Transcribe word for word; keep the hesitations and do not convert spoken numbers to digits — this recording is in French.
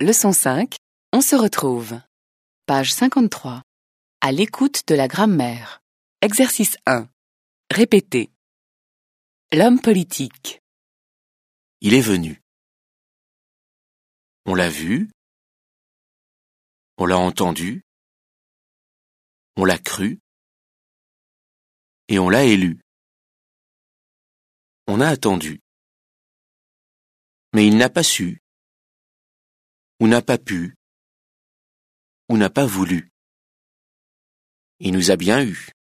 Leçon cinq, on se retrouve. Page cinquante-trois. À l'écoute de la grammaire. Exercice un. Répétez. L'homme politique. Il est venu. On l'a vu. On l'a entendu. On l'a cru. Et on l'a élu. On a attendu. Mais il n'a pas su. Ou n'a pas pu. Ou n'a pas voulu. Il nous a bien eus.